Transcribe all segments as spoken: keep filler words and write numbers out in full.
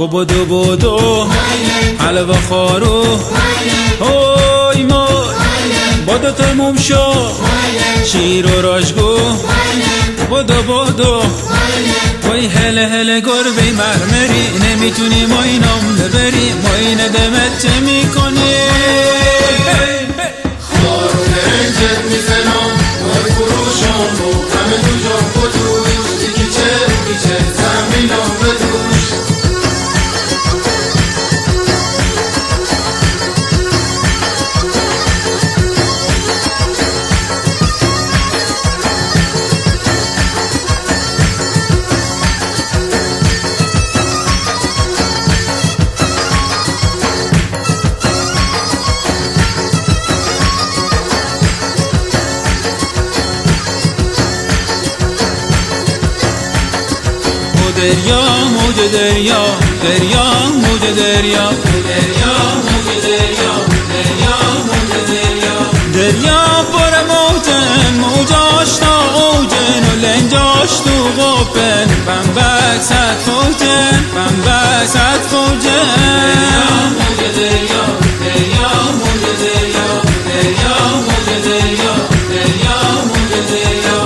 بدو بدو حلوه خارو اوی مای بدو تموم شو شیر و راجگو بدو بدو وای هله هله گربه مرمری نمیتونی ما اینام ببری ما اینه دمت میکنی خارو نرنجت میزنم وای فروشم رو همه دو جا بدوش دیگه چه بیچه زمینم بدوش دریا موج دریا دریا موج دریا دریا موج دریا دریا موج دریا دریا پر موجن موجاش تا اوجن و لنجاش تو قپن بمبک صد فوجن بمبک صد فوجن دریا موج دریا دریا موج دریا دریا موج دریا دریا موج دریا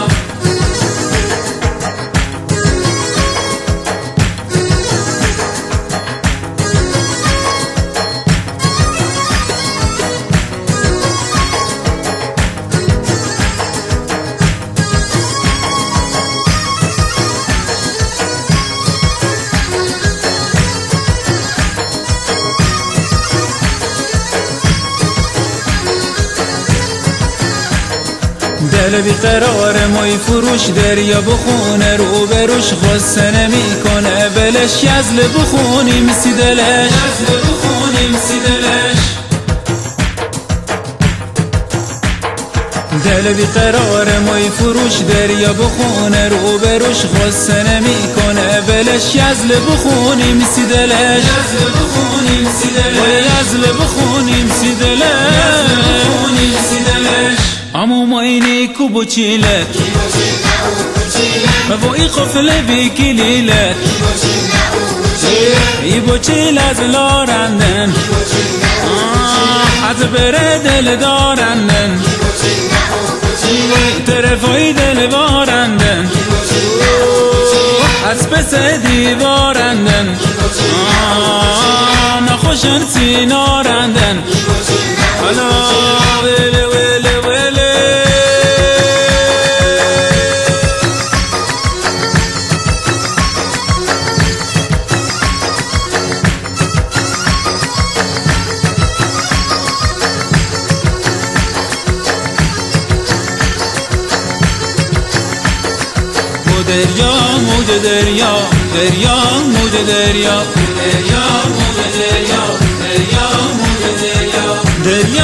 دل بیقرار مای فروش دریا بخونه رو بروش غصه نمیکنه بلش یزل بخونیم سی دلش یزل بخونیم سی دلش دل بیقرار مای فروش دریا بخونه رو بروش غصه نمیکنه بلش یزل بخونیم سی دلش یزل بخونیم سی دلش یزل بخونیم سی دلش یزل بخونیم سی دلش امو ماینی کو بوچیلت وای قفله بیکلیلت ای بوچیل از لارندن از بره دل دارندن طرفای دل بارندن از پس دیوارندن نخوشن سینارندن حالا ویله ویله ویله دریا موج دریا دریا موج دریا دریا موج دریا دریا موج دریا دریا